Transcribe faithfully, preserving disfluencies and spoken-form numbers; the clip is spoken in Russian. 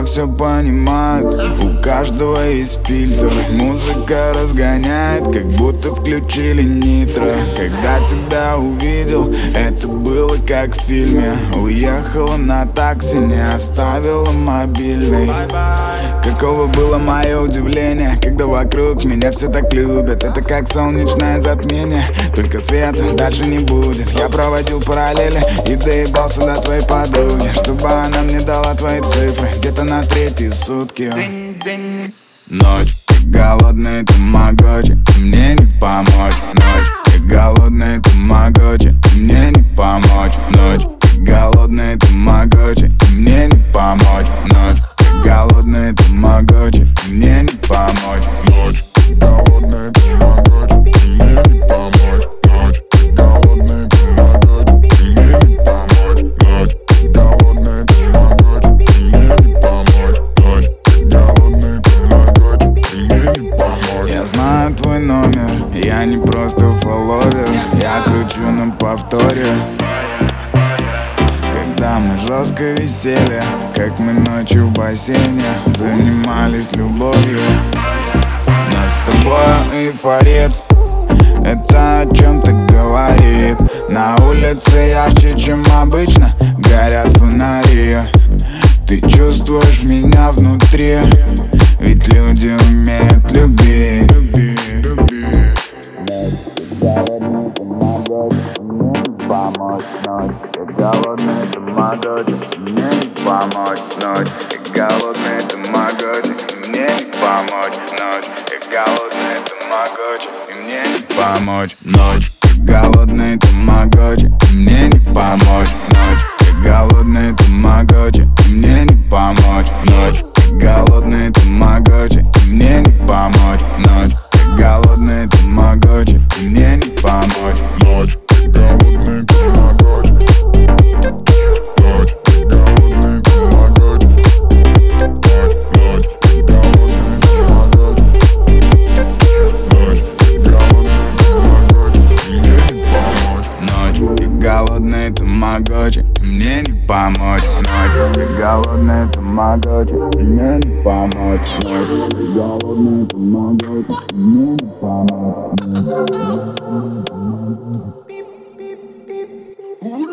все все понимают. У каждого есть фильтр, музыка разгоняет, как будто включили нитро. Когда тебя увидел, это было как в фильме. Уехала на такси, не оставила мобильный. Каково было мое удивление, когда вокруг меня все так любят. Это как солнечное затмение, только света дальше не будет. Я проводил параллели и доебался до твоей подруги, чтобы она мне дала твои цифры где-то на третьи сутки. Ночь, ты голодный, тамагочи, мне не помочь. Ночь, ты голодный, тамагочи, мне не помочь. Ночь, ты голодный, тамагочи, мне не помочь. Ночь, ты голодный, тамагочи, мне не помочь. Ночь, ты голодный, тамагочи, мне не помочь. Ночь, ты голодный, тамагочи, мне не помочь. Ночь, ты голодный, тамагочи, мне не помочь. Ночь, ты голодный, тамагочи, мне не помочь. Я знаю твой номер, я не просто фолловер, я кручу на повторе. Когда мы жестко висели, как мы ночью в бассейне занимались любовью. Нас с тобой эйфорит, это о чем-то говорит. На улице ярче, чем обычно, горят фонари. Ты чувствуешь меня внутри, ведь люди умеют любить. Люби, люби. Голодный, тамагочи, мне не помочь. Ночь, ты голодный, тамагочи, мне не помочь. Ночь, ты голодный, тамагочи, мне не помочь. Ночь, ты голодный, тамагочи, мне не помочь. Ночь, ты голодный, тамагочи, мне не помочь. Ночь, ты голодный, тамагочи, мне не помочь. Ночь, ты голодный, тамагочи, мне не помочь. Ночь, ты голодный, тамагочи. Голодный, тамагочи, мне не помочь. Ночь, ты голодный, тамагочи, мне не помочь. Ночь, ты голодный, тамагочи, мне не помочь.